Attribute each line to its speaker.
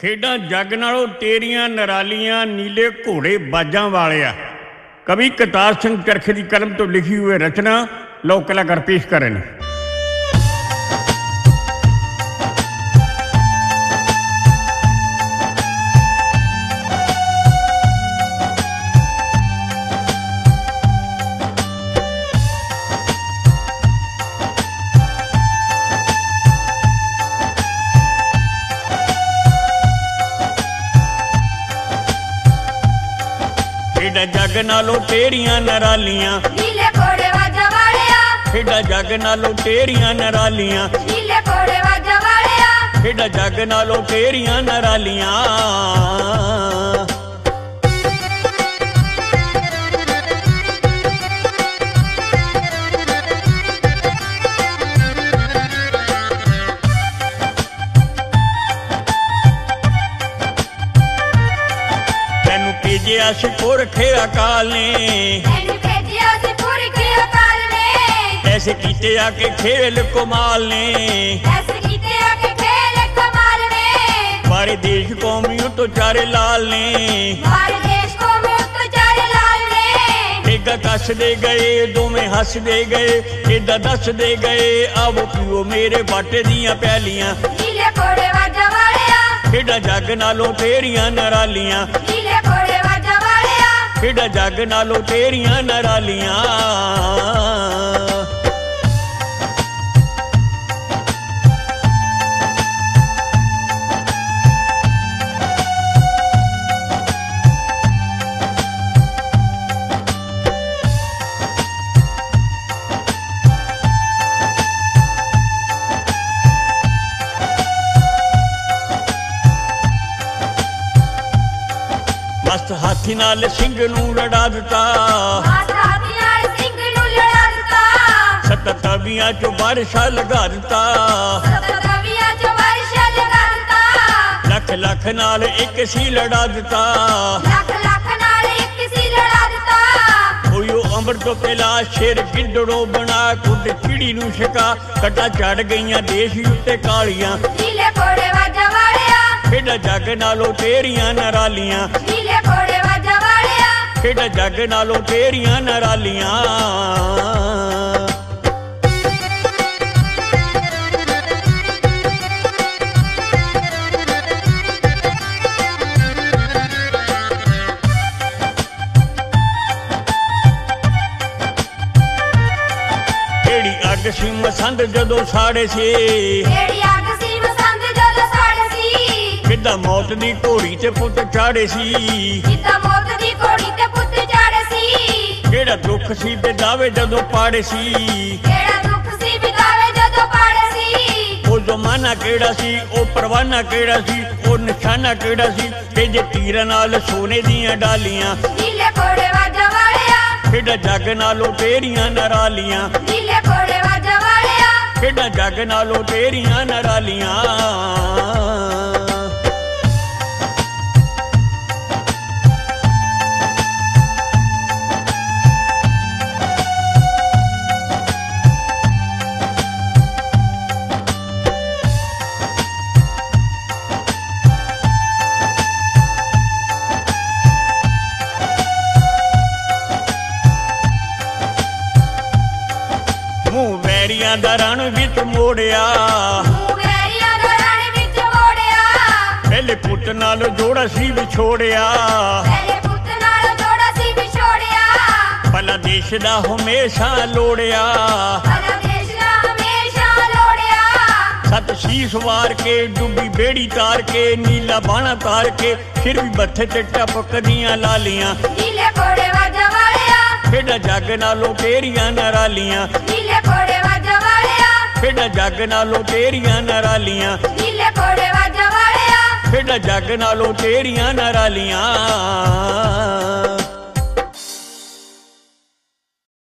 Speaker 1: ਖੇਡਾਂ ਜੱਗ ਨਾਲੋਂ ਤੇਰੀਆਂ ਨਰਾਲੀਆਂ ਨੀਲੇ ਘੋੜੇ ਬਾਜਾਂ ਵਾਲਿਆ। कवि करतार सिंह चरखे की कलम तो लिखी हुई रचना लोक कलाकार पेश करें। ਖੇਡਾਂ ਜੱਗ ਨਾਲੋਂ ਤੇਰੀਆਂ ਨਰਾਲੀਆਂ
Speaker 2: ਨੀਲੇ ਘੋੜੇ ਵਾਜਾਂ ਵਾਲਿਆ।
Speaker 1: ਖੇਡਾਂ ਜੱਗ ਨਾਲੋਂ ਤੇਰੀਆਂ ਨਰਾਲੀਆਂ
Speaker 2: ਨੀਲੇ ਘੋੜੇ ਵਾਜਾਂ ਵਾਲਿਆ।
Speaker 1: ਖੇਡਾਂ ਜੱਗ ਨਾਲੋਂ ਤੇਰੀਆਂ ਨਰਾਲੀਆਂ। भेजिया सी पुरखे अकाल ने,
Speaker 2: भेजिया सी पुरखे अकाल ने।
Speaker 1: ऐसे कीते आके खेल कमाल ने,
Speaker 2: ऐसे कीते आके खेल कमाल ने।
Speaker 1: सारे देश कौमियों तो चारे लाल ने,
Speaker 2: सारे देश कौमियों तो चारे लाल ने।
Speaker 1: एगा कस दे गए दो में हस दे गए, एदा दस दे गए आवो पियो मेरे बाटे दियां प्यालियां।
Speaker 2: नीले घोड़े वाजां वालिया।
Speaker 1: खेडा जग नालों तेरियां नरालियां।
Speaker 2: नीले घोड़े वाजां वालिया।
Speaker 1: खेडा जग नालों तेरियां नरालियां। मस्त हाथी नाल सिंह नूं लड़ा दिता,
Speaker 2: मस्त हाथी नाल सिंह नूं लड़ा दिता।
Speaker 1: सत तवियां चो बारिशा लगा दिता,
Speaker 2: सत तवियां चो बारिशा लगा दिता।
Speaker 1: लख लख नाल एक सी लड़ा दिता,
Speaker 2: लख लख नाल एक सी लड़ा दिता।
Speaker 1: होयो अमृत तो पहला शेर गिद्धड़ो बना खुद चिड़ी नूं शिका, कटा चढ़ गईयां देश उत्ते कालियां।
Speaker 2: नीले घोड़े वाजां वालिया।
Speaker 1: खेडा जग नालों तेरियां नरालियां।
Speaker 2: नीले घोड़े वाजां वालिया।
Speaker 1: खेडा जग नालों तेरियां नरालियां। केड़ी अग सी मसंद जदों साड़े सी,
Speaker 2: केड़ी अग सी मसंद जदों साड़े सी।
Speaker 1: किद्दां मौत दी घोड़ी ते पुत चाड़े सी,
Speaker 2: किद्दां मौत दी घोड़ी ते पुत चाड़े सी।
Speaker 1: केड़ा दुख सी बिदावे जदों पाड़े सी,
Speaker 2: केड़ा दुख सी बिदावे जदों पाड़े सी।
Speaker 1: ओ जमाना केड़ा सी ओ परवाना केड़ा सी ओ निशाना केड़ा सी ते जे तीरां नाल सोने दियां डालियां।
Speaker 2: नीले घोड़े वाजां वालिया।
Speaker 1: खेडा जग नालों तेरियां नरालियां।
Speaker 2: नीले घोड़े वाजां वालिया।
Speaker 1: खेडा जग नालों तेरियां नरालियां। मूंह वैरियां दा रण विच मोड़िया,
Speaker 2: मूंह वैरियां दा रण विच मोड़िया।
Speaker 1: पहले पुत नाल जोड़ा सी विछोड़िया,
Speaker 2: पहले पुत नाल जोड़ा सी विछोड़िया।
Speaker 1: भला देश दा हमेशा लोड़िया,
Speaker 2: भला देश दा हमेशा लोड़िया।
Speaker 1: सत शीस वार के डुबी बेड़ी तार के नीला बाणा तार के फिर भी मत्थे ते टपकदियां लालियां।
Speaker 2: नीले घोड़े वाजां वालिया।
Speaker 1: खेडा जग नालों तेरियां नरालियां।
Speaker 2: नीले घोड़े वाजां वालिया।
Speaker 1: खेडा जग नालों तेरियां नरालियां।
Speaker 2: नीले घोड़े वाजां वालिया।
Speaker 1: खेडा जग नालों तेरियां नरालियां।